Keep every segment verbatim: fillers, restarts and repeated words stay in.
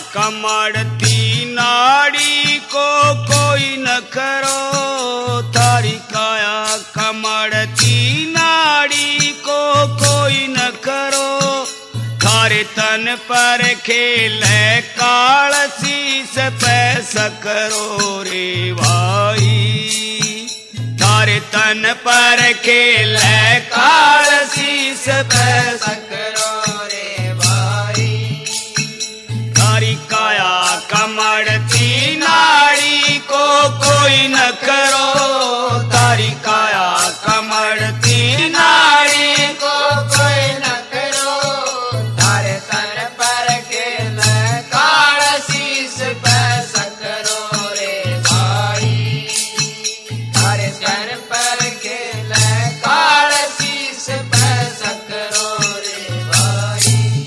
कमड़ती नाड़ी को कोई न करो, थारी काया कमड़ती नाड़ी को कोई न करो। थारे तन पर खेले काल शीस पे सकरो रे भाई, थारे तन पर खेले काल शीस पे सकरो रे भाई। थारी काया कमड़ती नाड़ी को कोई न करो, थारी काया कमड़ती नाड़ी को कोई न करो। थारे तन पर खेले काल शीस पे सकरो रे भाई, थारे तन पर खेले काल शीस पे सकरो रे भाई।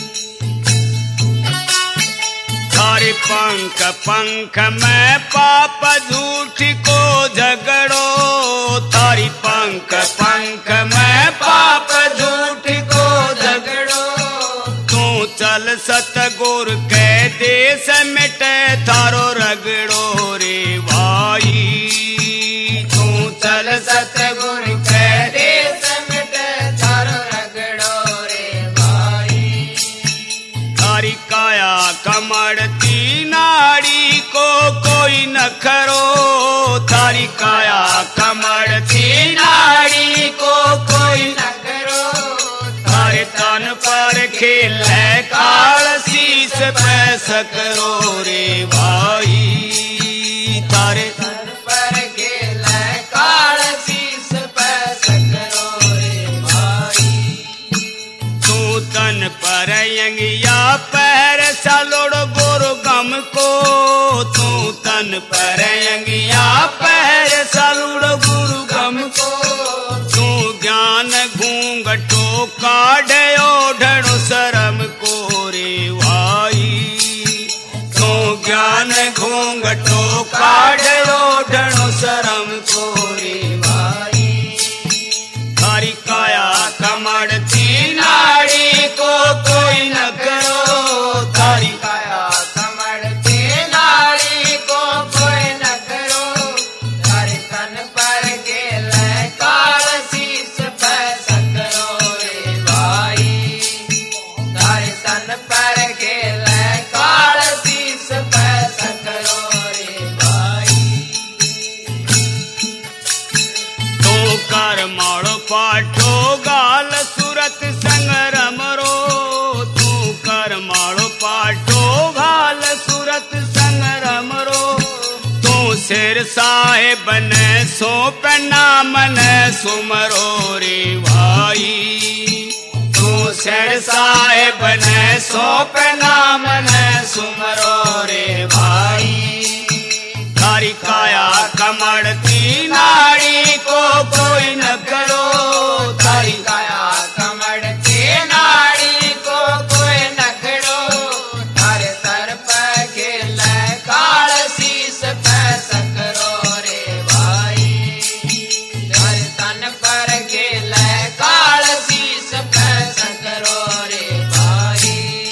थारे पंख पंख में पाप झूठ को झगड़ो, थारी पंख पंख में पाप झूठ को झगड़ो। तू चल सतगुर के देश मिटे थारो रगड़ो रे भाई, तू चल सतगुर के देश मिटे थारो रगड़ो रे भाई। थारी काया कमड़ती नाड़ी को कोई न करो, थारी काया कमड़ती नाड़ी को कोई न करो। थारे तन पर खेले काल शीस पे सकरो रे भाई, थारे तन पर खेले काल शीस पे सकरो रे भाई। तू तन पर यंगिया पैर सलोड़ गुरु गम को, तू तन पर यंगिया पैर सलोड़ गुरु गम को। तू ज्ञान घूंघटो काढ़े ओढ़ो शर्म को रे भाई, तू ज्ञान घूंघटो काढ़े ओढ़ो शर्म को रे भाई। थारी काया कमड़ती नाड़ी को कोई न करो, थारी काया कमड़ती नाड़ी को कोई न करो। थारे तन पर खेले काल शीस पे सकरो रे भाई, थारे तन पर खेले काल शीस पे सकरो रे भाई। तो कर माड़ो पाठो गाल सूरत संग रमरो, तू कर माड़ो पाठो गाल सूरत संग रमरो। तू सिर साहेब ने सौंप नाम ने सुमरो रे भाई, तू सिर साहेब ने सौंप नाम ने सुमरो रे भाई। थारी काया कमड़ती नाड़ी को कोई न करो, थारी काया कमड़ती नाड़ी को कोई न करो। थारे सर पर खेले काल शीस पे सकरो रे भाई, थारे तन पर खेले काल शीस पे सकरो रे भाई।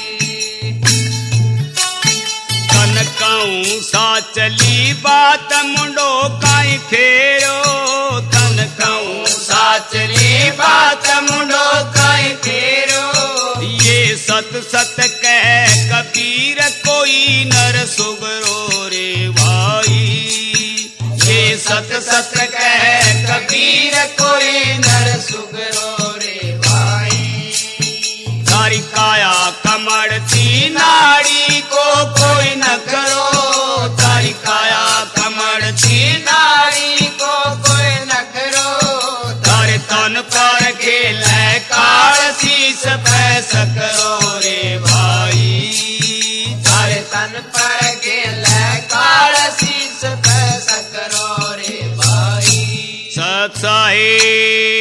कनकाऊं सा चली बात मुंडो काई फेरो, कनकाऊं सा चली बात मुंडो काई फेरो। ये सत सत कह कबीर कोई नर सुगरो रे भाई, ये सत सत कह कबीर कोई नर सुगरो रे भाई। थारी काया कमड़ती नाड़ी को कोई न करो, थारी काया कमड़ती नाड़ी को कोई न करो। थारे तन पर खेले काल शीस पे सकरो रे भाई, थारे तन पर खेले काल शीस पे सकरो रे भाई। सत साहिब